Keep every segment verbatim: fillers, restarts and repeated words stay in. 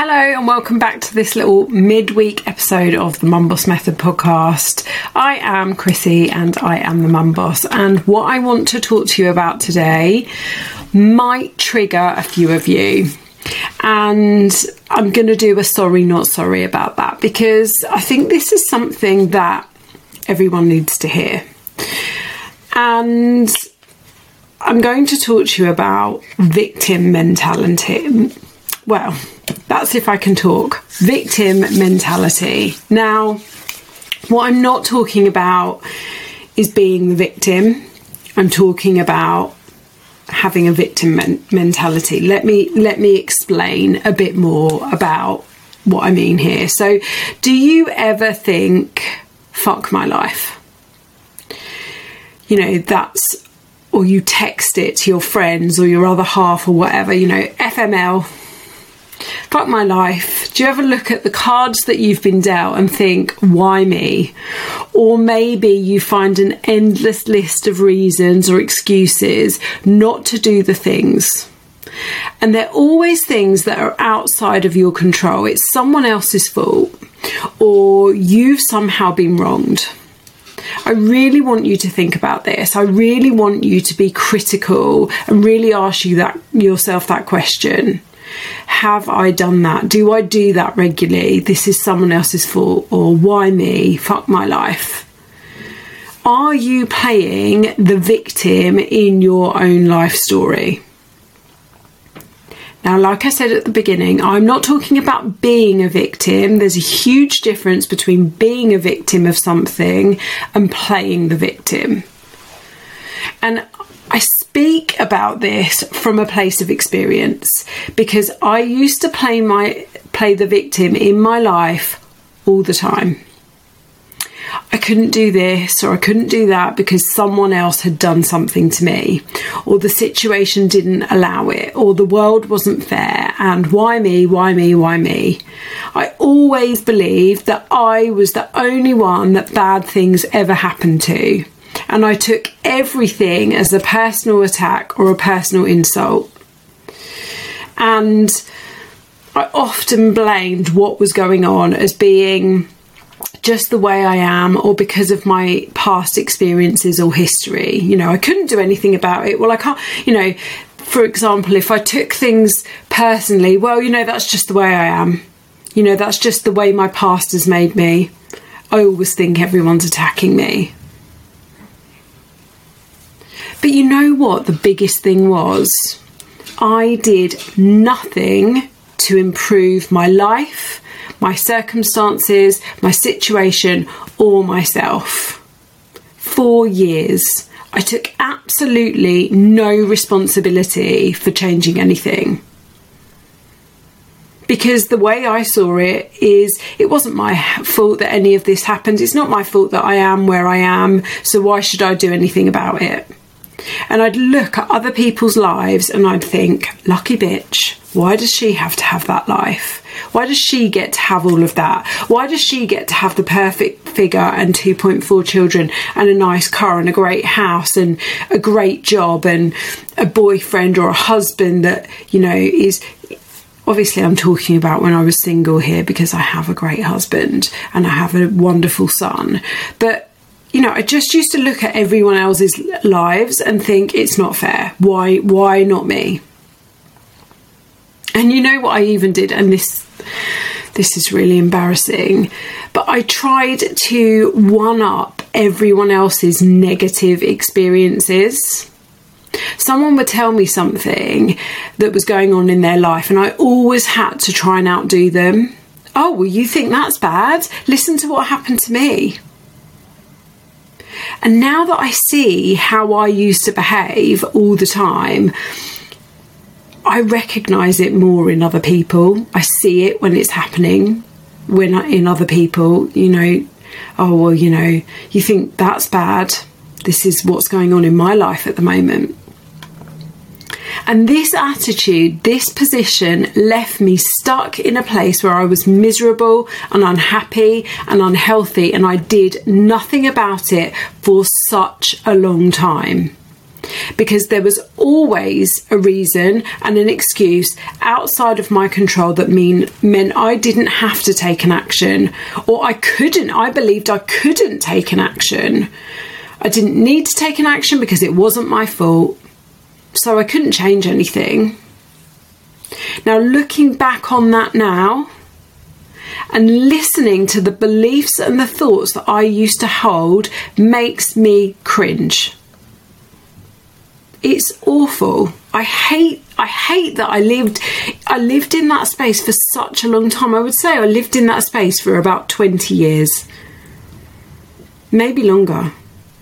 Hello and welcome back to this little midweek episode of the Mum Boss Method podcast. I am Chrissy and I am the Mum Boss, and what I want to talk to you about today might trigger a few of you, and I'm going to do a sorry not sorry about that because I think this is something that everyone needs to hear. And I'm going to talk to you about victim mentality. Well, that's if I can talk. Victim mentality. Now, what I'm not talking about is being the victim. I'm talking about having a victim men- mentality. Let me let me explain a bit more about what I mean here. So, do you ever think, fuck my life? You know, that's, or you text it to your friends or your other half or whatever, you know, F M L. Fuck my life. Do you ever look at the cards that you've been dealt and think, why me? Or maybe you find an endless list of reasons or excuses not to do the things. And they're always things that are outside of your control. It's someone else's fault, or you've somehow been wronged. I really want you to think about this. I really want you to be critical and really ask you that yourself that question. Have I done that? Do I do that regularly? This is someone else's fault, or why me? Fuck my life. Are you playing the victim in your own life story? Now, like I said at the beginning, I'm not talking about being a victim. There's a huge difference between being a victim of something and playing the victim. And I speak about this from a place of experience because I used to play my play the victim in my life all the time. I couldn't do this or I couldn't do that because someone else had done something to me, or the situation didn't allow it, or the world wasn't fair, and why me, why me, why me? I always believed that I was the only one that bad things ever happened to. And I took everything as a personal attack or a personal insult. And I often blamed what was going on as being just the way I am, or because of my past experiences or history. You know, I couldn't do anything about it. Well, I can't, you know, for example, if I took things personally, well, you know, that's just the way I am. You know, that's just the way my past has made me. I always think everyone's attacking me. But you know what the biggest thing was? I did nothing to improve my life, my circumstances, my situation, or myself. Four years. I took absolutely no responsibility for changing anything. Because the way I saw it is, it wasn't my fault that any of this happened. It's not my fault that I am where I am. So why should I do anything about it? And I'd look at other people's lives and I'd think, lucky bitch, why does she have to have that life? Why does she get to have all of that? Why does she get to have the perfect figure and two point four children and a nice car and a great house and a great job and a boyfriend or a husband that, you know, is... Obviously, I'm talking about when I was single here because I have a great husband and I have a wonderful son. But you know, I just used to look at everyone else's lives and think it's not fair. Why, why not me? And you know what I even did, and this, this is really embarrassing, but I tried to one up everyone else's negative experiences. Someone would tell me something that was going on in their life and I always had to try and outdo them. Oh, well, you think that's bad? Listen to what happened to me. And now that I see how I used to behave all the time, I recognise it more in other people. I see it when it's happening, when I, in other people, you know, oh, well, you know, you think that's bad. This is what's going on in my life at the moment. And this attitude, this position left me stuck in a place where I was miserable and unhappy and unhealthy, and I did nothing about it for such a long time. because there was always a reason and an excuse outside of my control that mean meant I didn't have to take an action, or I couldn't. I believed I couldn't take an action. I didn't need to take an action because it wasn't my fault, so I couldn't change anything. Now, looking back on that now and listening to the beliefs and the thoughts that I used to hold makes me cringe. It's awful. I hate I hate that I lived I lived in that space for such a long time. I would say I lived in that space for about twenty years. Maybe longer.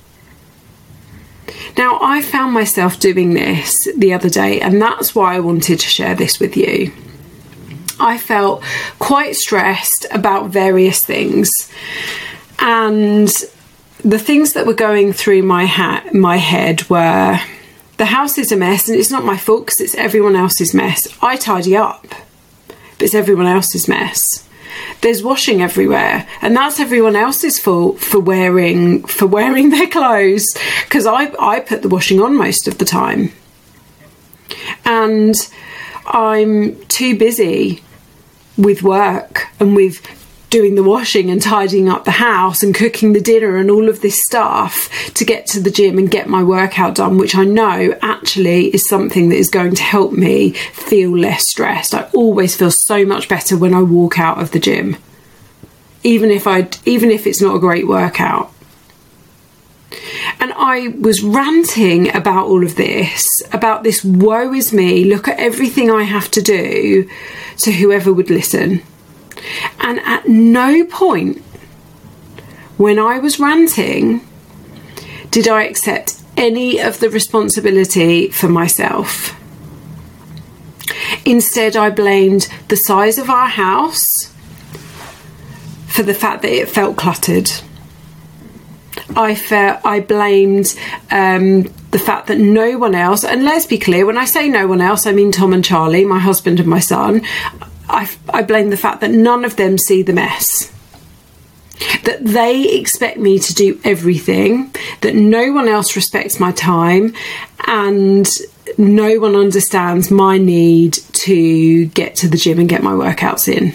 Now, I found myself doing this the other day, and that's why I wanted to share this with you. I felt quite stressed about various things, and the things that were going through my ha- my head were, the house is a mess and it's not my fault because it's everyone else's mess. I tidy up, but it's everyone else's mess. There's washing everywhere and that's everyone else's fault for wearing for wearing their clothes, because I, I put the washing on most of the time. And I'm too busy with work and with doing the washing and tidying up the house and cooking the dinner and all of this stuff to get to the gym and get my workout done, which I know actually is something that is going to help me feel less stressed. I always feel so much better when I walk out of the gym, even if I even if it's not a great workout. And I was ranting about all of this, about this woe is me, look at everything I have to do, to whoever would listen. And at no point when I was ranting did I accept any of the responsibility for myself. Instead, I blamed the size of our house for the fact that it felt cluttered. I felt I blamed um, the fact that no one else, and let's be clear, when I say no one else, I mean Tom and Charlie, my husband and my son. I, I blame the fact that none of them see the mess, that they expect me to do everything, that no one else respects my time, and no one understands my need to get to the gym and get my workouts in.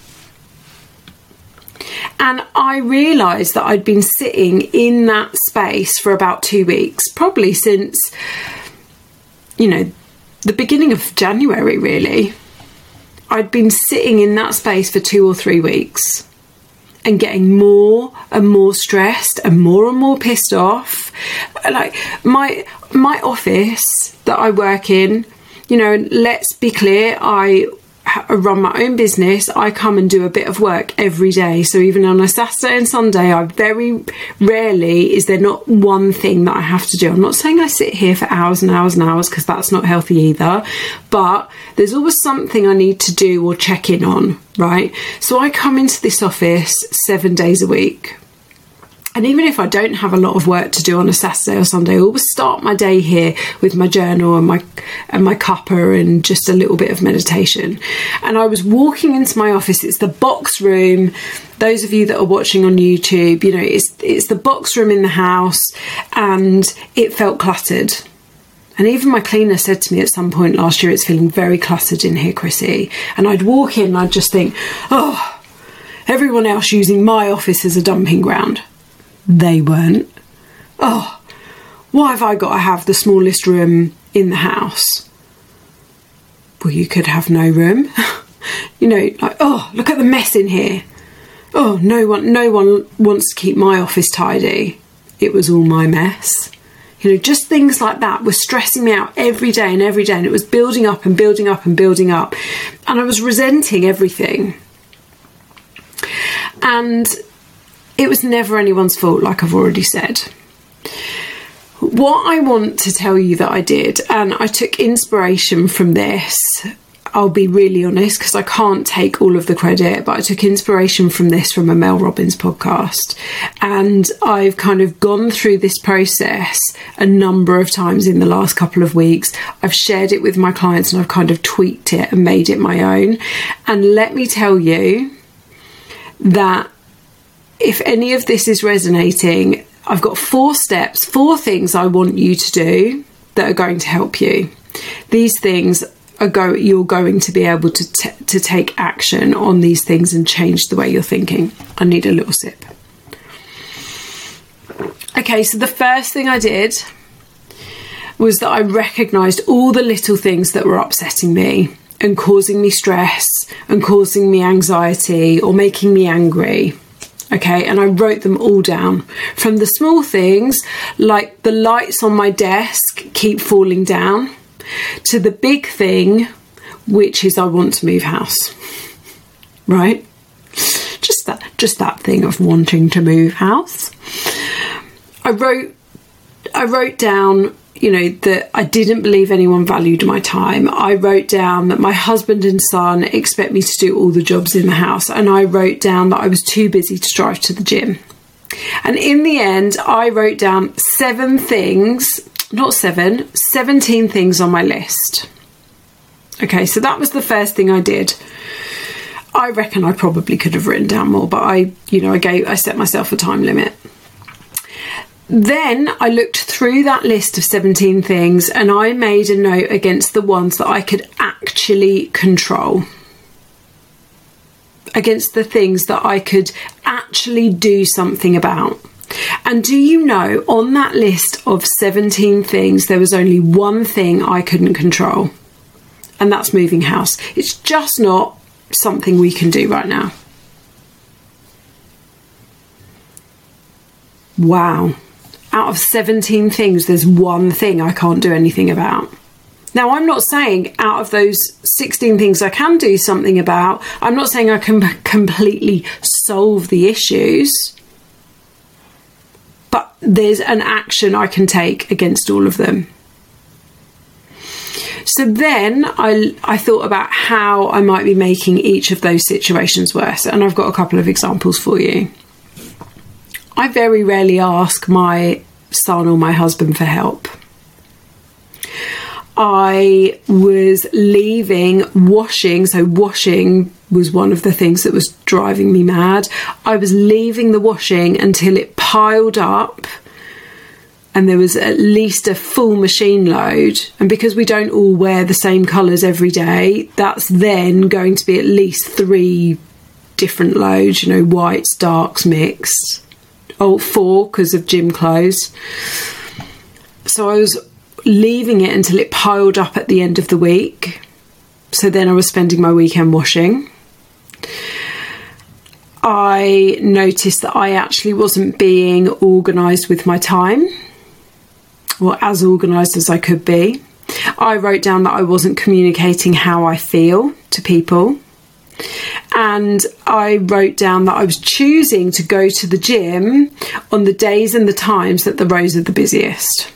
And I realised that I'd been sitting in that space for about two weeks, probably since, you know, the beginning of January, really. I'd been sitting in that space for two or three weeks and getting more and more stressed and more and more pissed off. Like my my office that I work in, you know, let's be clear, I run my own business. I come and do a bit of work every day. So even on a Saturday and Sunday, I very rarely is there not one thing that I have to do. I'm not saying I sit here for hours and hours and hours, because that's not healthy either. But there's always something I need to do or check in on, right? So I come into this office seven days a week. And even if I don't have a lot of work to do on a Saturday or Sunday, I always start my day here with my journal and my and my cuppa and just a little bit of meditation. And I was walking into my office. It's the box room. Those of you that are watching on YouTube, you know, it's it's the box room in the house, and it felt cluttered. And even my cleaner said to me at some point last year, it's feeling very cluttered in here, Chrissy. And I'd walk in and I'd just think, oh, everyone else using my office as a dumping ground. They weren't. Oh, why have I got to have the smallest room in the house? Well, you could have no room. You know, like, oh, look at the mess in here. Oh, no one, no one wants to keep my office tidy. It was all my mess. You know, just things like that were stressing me out every day and every day. And it was building up and building up and building up. And I was resenting everything. And it was never anyone's fault, like I've already said. What I want to tell you that I did, and I took inspiration from this, I'll be really honest, because I can't take all of the credit, but I took inspiration from this from a Mel Robbins podcast. And I've kind of gone through this process a number of times in the last couple of weeks. I've shared it with my clients and I've kind of tweaked it and made it my own. And let me tell you that if any of this is resonating, I've got four steps, four things I want you to do that are going to help you. These things are go you're going to be able to t- to take action on these things and change the way you're thinking. I need a little sip. Okay, so the first thing I did was that I recognised all the little things that were upsetting me and causing me stress and causing me anxiety or making me angry. Okay, and I wrote them all down. From the small things, like the lights on my desk keep falling down, to the big thing, which is I want to move house. Right? Just that, just that thing of wanting to move house. I wrote, I wrote down, you know, that I didn't believe anyone valued my time. I wrote down that my husband and son expect me to do all the jobs in the house. And I wrote down that I was too busy to drive to the gym. And in the end, I wrote down seven things, not seven, seventeen things on my list. Okay, so that was the first thing I did. I reckon I probably could have written down more, but I, you know, I gave, I set myself a time limit. Then I looked through that list of seventeen things and I made a note against the ones that I could actually control. Against the things that I could actually do something about. And do you know, on that list of seventeen things, there was only one thing I couldn't control. And that's moving house. It's just not something we can do right now. Wow. Out of seventeen things, there's one thing I can't do anything about. Now, I'm not saying out of those sixteen things I can do something about, I'm not saying I can completely solve the issues, but there's an action I can take against all of them. So then I, I thought about how I might be making each of those situations worse, and I've got a couple of examples for you. I very rarely ask my son or my husband for help. I was leaving washing, so washing was one of the things that was driving me mad. I was leaving the washing until it piled up and there was at least a full machine load. And because we don't all wear the same colours every day, that's then going to be at least three different loads, you know, whites, darks, mixed. Oh, four because of gym clothes. So I was leaving it until it piled up at the end of the week. So then I was spending my weekend washing. I noticed that I actually wasn't being organised with my time, or as organised as I could be. I wrote down that I wasn't communicating how I feel to people. And I wrote down that I was choosing to go to the gym on the days and the times that the rows are the busiest.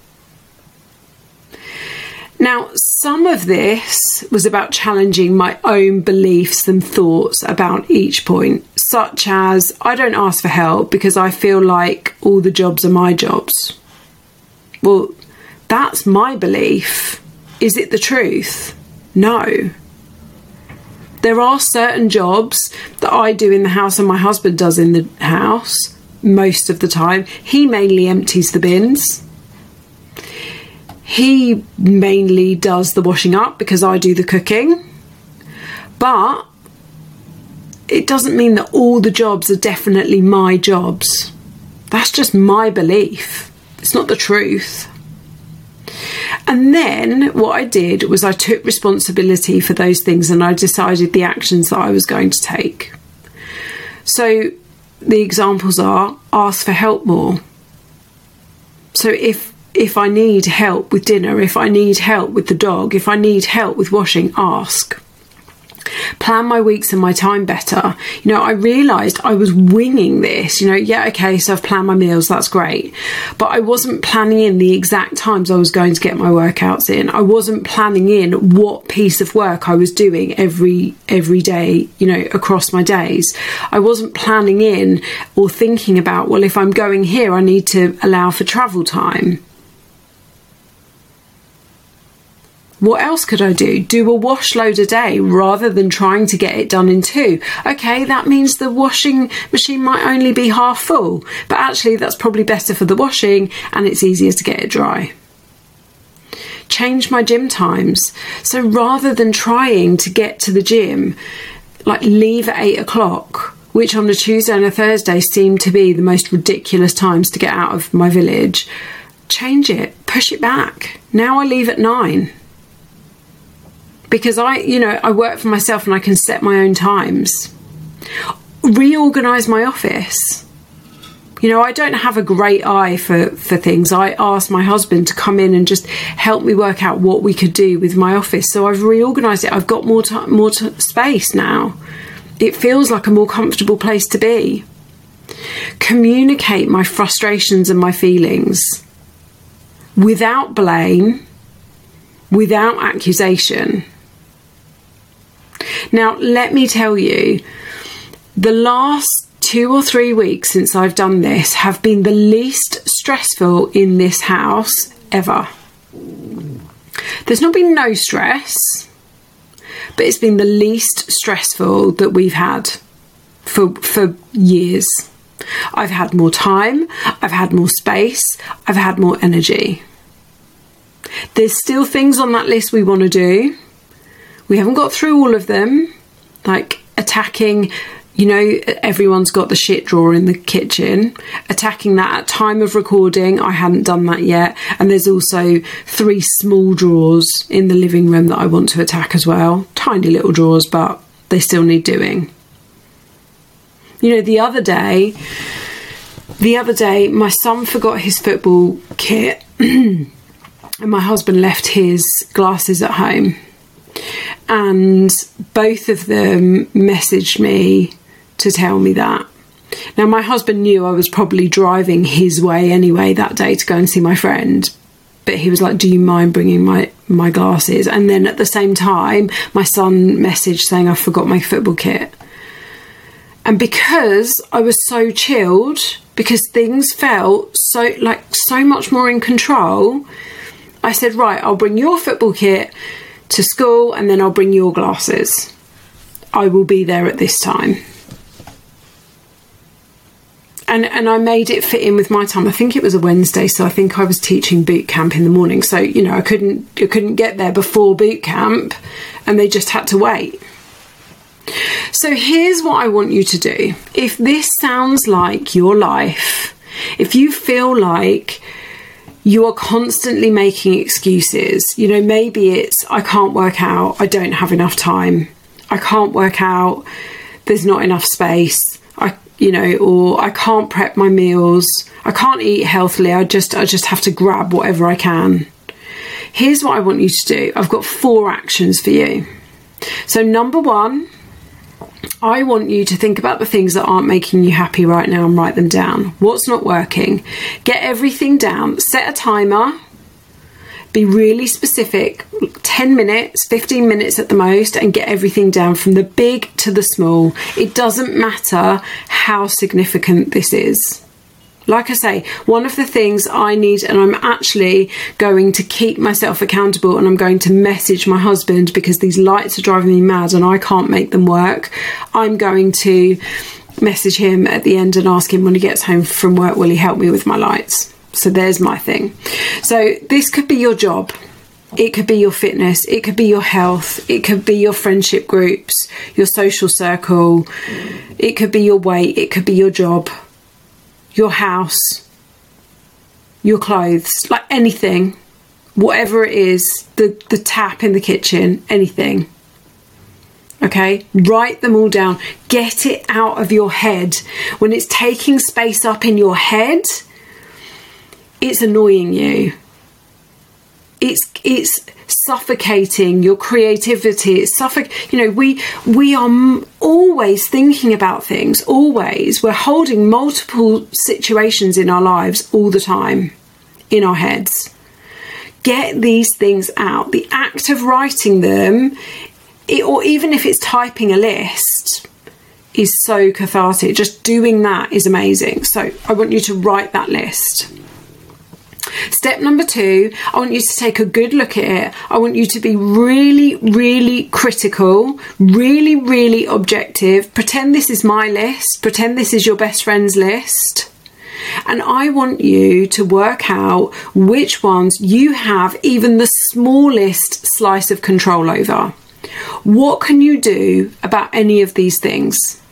Now, some of this was about challenging my own beliefs and thoughts about each point, such as I don't ask for help because I feel like all the jobs are my jobs. Well, that's my belief. Is it the truth? No. There are certain jobs that I do in the house and my husband does in the house most of the time. He mainly empties the bins. He mainly does the washing up because I do the cooking. But it doesn't mean that all the jobs are definitely my jobs. That's just my belief. It's not the truth. And then what I did was I took responsibility for those things and I decided the actions that I was going to take. So the examples are ask for help more. So if if I need help with dinner, if I need help with the dog, if I need help with washing, ask. Plan my weeks and my time better. You know, I realised I was winging this. You know, yeah, okay, so I've planned my meals, that's great. But I wasn't planning in the exact times I was going to get my workouts in. I wasn't planning in what piece of work I was doing every every day, you know, across my days. I wasn't planning in or thinking about, well, if I'm going here, I need to allow for travel time. What else could I do? Do a wash load a day rather than trying to get it done in two. Okay, that means the washing machine might only be half full, but actually that's probably better for the washing and it's easier to get it dry. change my gym times. So rather than trying to get to the gym, like leave at eight o'clock, which on a Tuesday and a Thursday seemed to be the most ridiculous times to get out of my village, change it, push it back. Now I leave at nine. Because I, you know, I work for myself and I can set my own times. Reorganise my office. You know, I don't have a great eye for, for things. I asked my husband to come in and just help me work out what we could do with my office. So I've reorganised it. I've got more t- more t- space now. It feels like a more comfortable place to be. Communicate my frustrations and my feelings without blame, without accusation. Now, let me tell you, the last two or three weeks since I've done this have been the least stressful in this house ever. There's not been no stress, but it's been the least stressful that we've had for for years. I've had more time, I've had more space, I've had more energy. There's still things on that list we want to do. We haven't got through all of them, like attacking, you know, everyone's got the shit drawer in the kitchen. Attacking that at time of recording, I hadn't done that yet. And there's also three small drawers in the living room that I want to attack as well. Tiny little drawers, but they still need doing. You know, the other day, the other day, my son forgot his football kit and my husband left his glasses at home. And both of them messaged me to tell me that. Now, my husband knew I was probably driving his way anyway that day to go and see my friend. But he was like, do you mind bringing my, my glasses? And then at the same time, my son messaged saying I forgot my football kit. And because I was so chilled, because things felt so like so much more in control, I said, right, I'll bring your football kit to school and then I'll bring your glasses. I will be there at this time. And and I made it fit in with my time. I think it was a Wednesday, so I think I was teaching boot camp in the morning. So, you know, I couldn't I couldn't get there before boot camp and they just had to wait. So here's what I want you to do. If this sounds like your life, if you feel like you are constantly making excuses, you know, maybe it's, I can't work out, I don't have enough time, I can't work out, there's not enough space, I, you know, or I can't prep my meals, I can't eat healthily, I just, I just have to grab whatever I can. Here's what I want you to do. I've got four actions for you. So number one, I want you to think about the things that aren't making you happy right now and write them down. What's not working? Get everything down. Set a timer. Be really specific. ten minutes, fifteen minutes at the most, and get everything down from the big to the small. It doesn't matter how significant this is. Like I say, one of the things I need, and I'm actually going to keep myself accountable and I'm going to message my husband because these lights are driving me mad and I can't make them work. I'm going to message him at the end and ask him when he gets home from work, will he help me with my lights? So there's my thing. So this could be your job. It could be your fitness. It could be your health. It could be your friendship groups, your social circle. It could be your weight. It could be your job, your house, your clothes, like anything, whatever it is, the, the tap in the kitchen, anything. Okay, write them all down. Get it out of your head. When it's taking space up in your head, it's annoying you. It's it's suffocating your creativity. It's suffoc. You know, we we are m- always thinking about things. Always, we're holding multiple situations in our lives all the time in our heads. Get these things out. The act of writing them, it, or even if it's typing a list, is so cathartic. Just doing that is amazing. So I want you to write that list. Step number two, I want you to take a good look at it. I want you to be really, really critical, really, really objective. Pretend this is my list. Pretend this is your best friend's list. And I want you to work out which ones you have even the smallest slice of control over. What can you do about any of these things?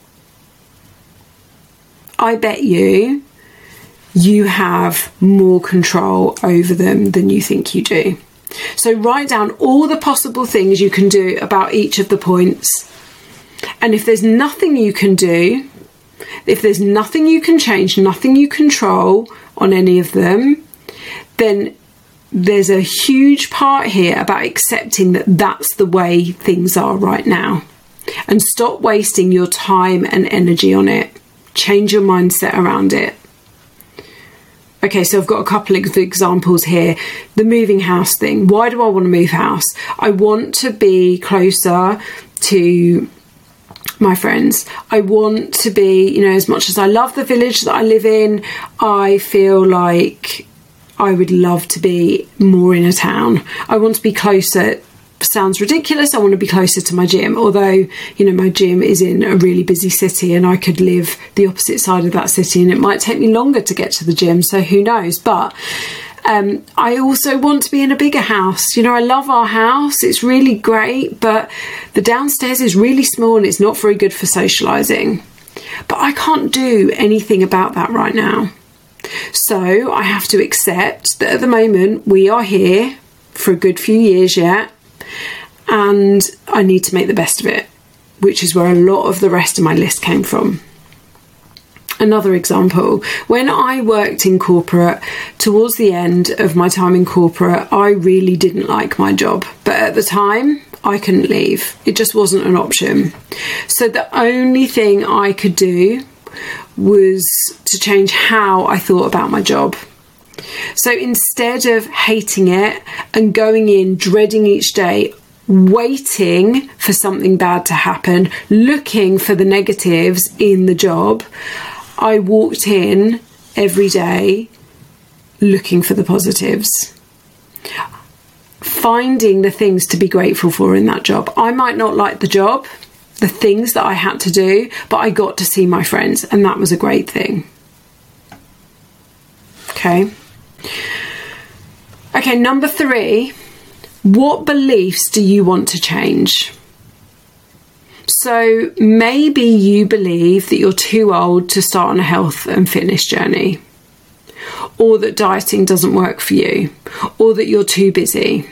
I bet you, you have more control over them than you think you do. So write down all the possible things you can do about each of the points. And if there's nothing you can do, if there's nothing you can change, nothing you control on any of them, then there's a huge part here about accepting that that's the way things are right now. And stop wasting your time and energy on it. Change your mindset around it. Okay, so I've got a couple of examples here. The moving house thing. Why do I want to move house? I want to be closer to my friends. I want to be, you know, as much as I love the village that I live in, I feel like I would love to be more in a town. I want to be closer. Sounds ridiculous. I want to be closer to my gym, although, you know, my gym is in a really busy city and I could live the opposite side of that city and it might take me longer to get to the gym, so who knows. But um, I also want to be in a bigger house. You know, I love our house. It's really great, but the downstairs is really small and it's not very good for socialising. But I can't do anything about that right now. So I have to accept that at the moment we are here for a good few years yet. And I need to make the best of it, which is where a lot of the rest of my list came from. Another example, when I worked in corporate, towards the end of my time in corporate, I really didn't like my job. But at the time, I couldn't leave. It just wasn't an option. So the only thing I could do was to change how I thought about my job. So instead of hating it and going in, dreading each day, waiting for something bad to happen, looking for the negatives in the job, I walked in every day looking for the positives, finding the things to be grateful for in that job. I might not like the job, the things that I had to do, but I got to see my friends and that was a great thing. Okay. Okay, number three, what beliefs do you want to change? So maybe you believe that you're too old to start on a health and fitness journey, or that dieting doesn't work for you, or that you're too busy.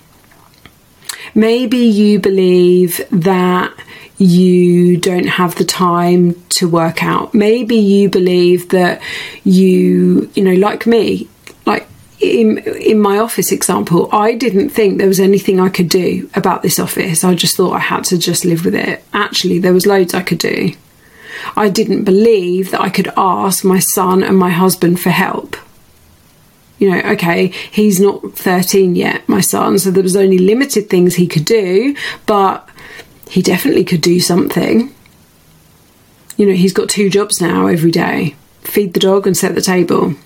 Maybe you believe that you don't have the time to work out. Maybe you believe that you, you know, like me, like in, in my office example, I didn't think there was anything I could do about this office. I just thought I had to just live with it. Actually, there was loads I could do. I didn't believe that I could ask my son and my husband for help. You know, okay, he's not thirteen yet, my son, so there was only limited things he could do, but he definitely could do something. You know, he's got two jobs now every day. Feed the dog and set the table.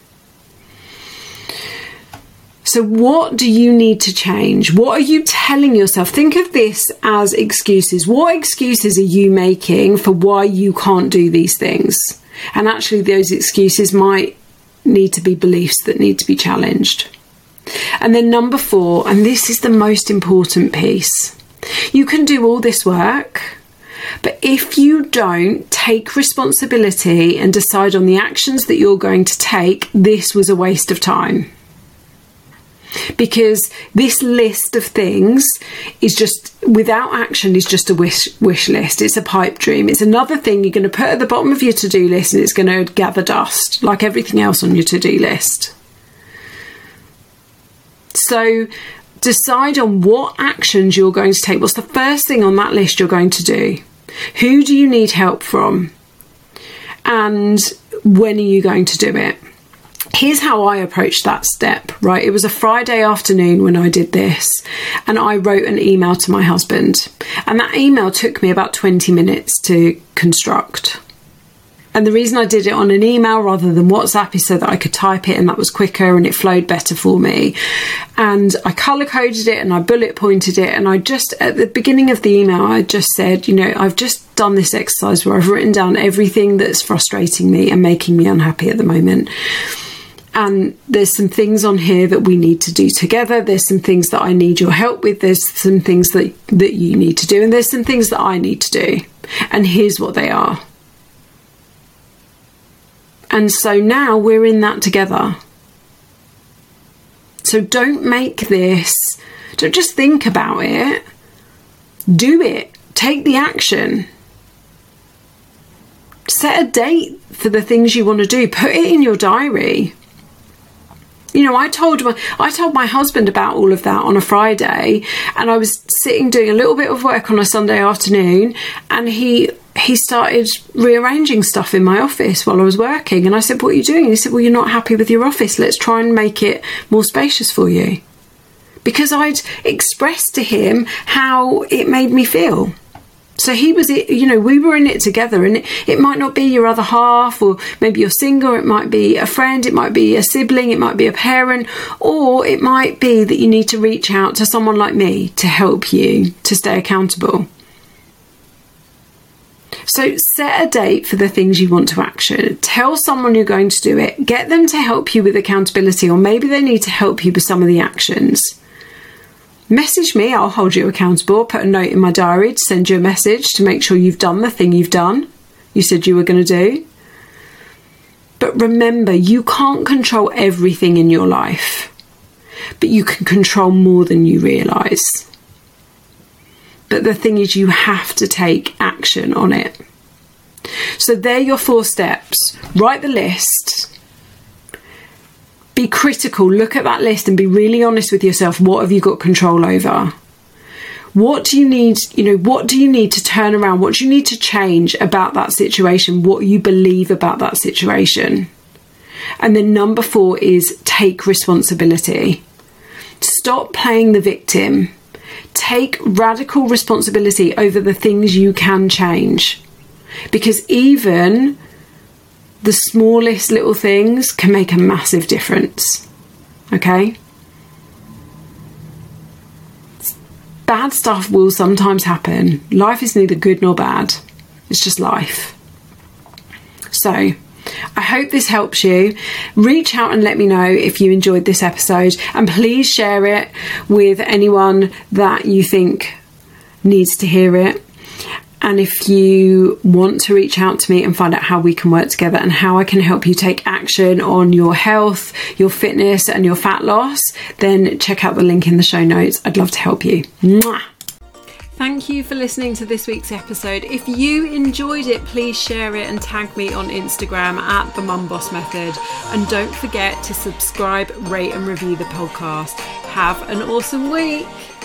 So what do you need to change? What are you telling yourself? Think of this as excuses. What excuses are you making for why you can't do these things? And actually those excuses might need to be beliefs that need to be challenged. And then number four, and this is the most important piece. You can do all this work, but if you don't take responsibility and decide on the actions that you're going to take, this was a waste of time. Because this list of things is just, without action, is just a wish wish list. It's a pipe dream. It's another thing you're going to put at the bottom of your to-do list and it's going to gather dust like everything else on your to-do list. So decide on what actions you're going to take. What's the first thing on that list you're going to do? Who do you need help from? And when are you going to do it? Here's how I approached that step, right? It was a Friday afternoon when I did this, and I wrote an email to my husband. And that email took me about twenty minutes to construct. And the reason I did it on an email rather than WhatsApp is so that I could type it and that was quicker and it flowed better for me. And I colour coded it and I bullet pointed it. And I just, at the beginning of the email, I just said, you know, I've just done this exercise where I've written down everything that's frustrating me and making me unhappy at the moment. And there's some things on here that we need to do together. There's some things that I need your help with. There's some things that, that you need to do. And there's some things that I need to do. And here's what they are. And so now we're in that together. So don't make this, don't just think about it. Do it. Take the action. Set a date for the things you want to do. Put it in your diary. You know, I told my I told my husband about all of that on a Friday, and I was sitting doing a little bit of work on a Sunday afternoon, and he he started rearranging stuff in my office while I was working. And I said, "What are you doing?" And he said, "Well, you're not happy with your office. Let's try and make it more spacious for you." Because I'd expressed to him how it made me feel. So he was, you know, we were in it together, and it, it might not be your other half, or maybe you're single, it might be a friend, it might be a sibling, it might be a parent, or it might be that you need to reach out to someone like me to help you to stay accountable. So set a date for the things you want to action. Tell someone you're going to do it. Get them to help you with accountability, or maybe they need to help you with some of the actions. Message me, I'll hold you accountable. Put a note in my diary to send you a message to make sure you've done the thing you've done, you said you were going to do. But remember, you can't control everything in your life, but you can control more than you realise. But the thing is, you have to take action on it. So they're your four steps. Write the list. Be critical, look at that list and be really honest with yourself. What have you got control over? What do you need, you know, what do you need to turn around? What do you need to change about that situation? What you believe about that situation? And then number four is take responsibility. Stop playing the victim. Take radical responsibility over the things you can change. Because even the smallest little things can make a massive difference. Okay? Bad stuff will sometimes happen. Life is neither good nor bad. It's just life. So, I hope this helps you. Reach out and let me know if you enjoyed this episode. And please share it with anyone that you think needs to hear it. And if you want to reach out to me and find out how we can work together and how I can help you take action on your health, your fitness and your fat loss, then check out the link in the show notes. I'd love to help you. Mwah! Thank you for listening to this week's episode. If you enjoyed it, please share it and tag me on Instagram at the Mum Boss Method. And don't forget to subscribe, rate and review the podcast. Have an awesome week.